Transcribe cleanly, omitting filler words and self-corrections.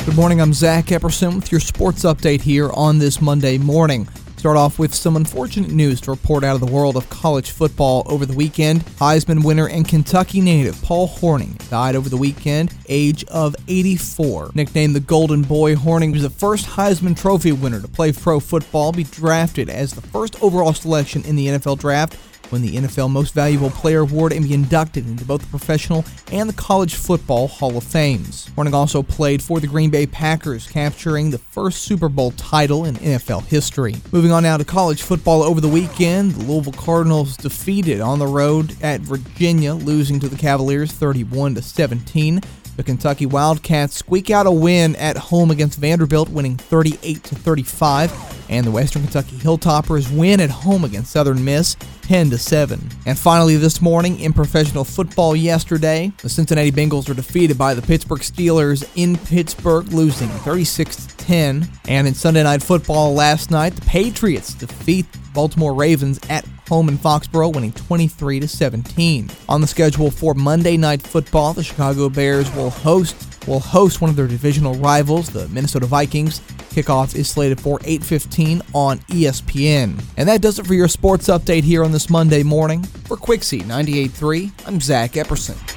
Good morning, I'm Zach Epperson with your sports update here on this Monday morning. Start off with some unfortunate news to report out of the world of college football over the weekend. Heisman winner and Kentucky native Paul Hornung died over the weekend, age of 84. Nicknamed the Golden Boy, Hornung was the first Heisman Trophy winner to play pro football, be drafted as the first overall selection in the NFL draft, win the NFL Most Valuable Player Award, and be inducted into both the professional and the college football Hall of Fames. Hornung also played for the Green Bay Packers, capturing the first Super Bowl title in NFL history. Moving on now to college football over the weekend, the Louisville Cardinals defeated on the road at Virginia, losing to the Cavaliers 31-17. The Kentucky Wildcats squeak out a win at home against Vanderbilt, winning 38-35. And the Western Kentucky Hilltoppers win at home against Southern Miss, 10-7. And finally this morning, in professional football yesterday, the Cincinnati Bengals were defeated by the Pittsburgh Steelers in Pittsburgh, losing 36-10. And in Sunday Night Football last night, the Patriots defeat the Baltimore Ravens at home in Foxborough, winning 23-17. On the schedule for Monday Night Football, the Chicago Bears will host one of their divisional rivals, the Minnesota Vikings. Kickoff is slated for 8:15 on ESPN. And that does it for your sports update here on this Monday morning. For Quixie 98.3, I'm Zach Epperson.